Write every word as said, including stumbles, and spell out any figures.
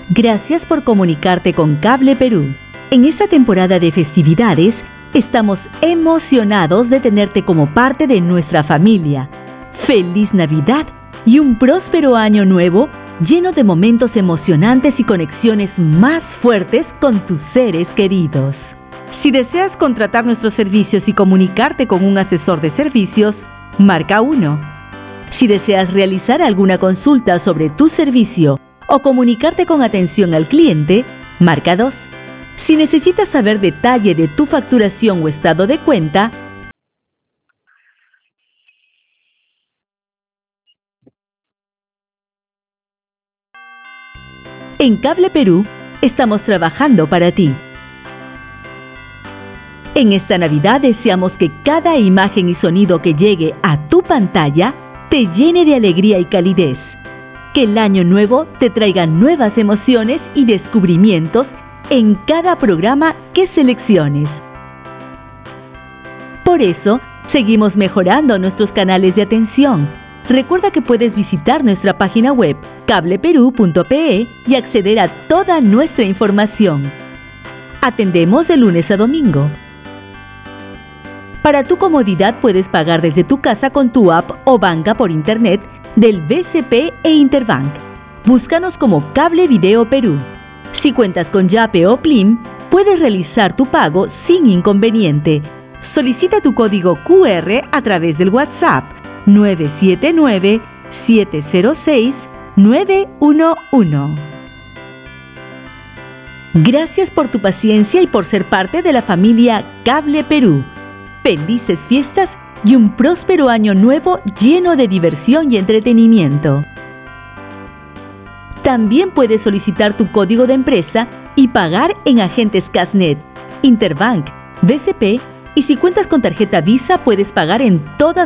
Gracias por comunicarte con Cable Perú. En esta temporada de festividades, estamos emocionados de tenerte como parte de nuestra familia. ¡Feliz Navidad y un próspero año nuevo lleno de momentos emocionantes y conexiones más fuertes con tus seres queridos! Si deseas contratar nuestros servicios y comunicarte con un asesor de servicios, marca uno. Si deseas realizar alguna consulta sobre tu servicio o comunicarte con atención al cliente, marca dos. Si necesitas saber detalle de tu facturación o estado de cuenta, en Cable Perú estamos trabajando para ti. En esta Navidad deseamos que cada imagen y sonido que llegue a tu pantalla te llene de alegría y calidez. Que el año nuevo te traiga nuevas emociones y descubrimientos en cada programa que selecciones. Por eso, seguimos mejorando nuestros canales de atención. Recuerda que puedes visitar nuestra página web cable perú punto pe y acceder a toda nuestra información. Atendemos de lunes a domingo. Para tu comodidad puedes pagar desde tu casa con tu app o banca por internet del B C P e Interbank. Búscanos como Cable Video Perú. Si cuentas con Yape o Plim, puedes realizar tu pago sin inconveniente. Solicita tu código cu erre a través del WhatsApp nueve siete nueve, siete cero seis, nueve uno uno. Gracias por tu paciencia y por ser parte de la familia Cable Perú. Felices fiestas y un próspero año nuevo lleno de diversión y entretenimiento. También puedes solicitar tu código de empresa y pagar en agentes Casnet, Interbank, B C P y si cuentas con tarjeta Visa puedes pagar en todas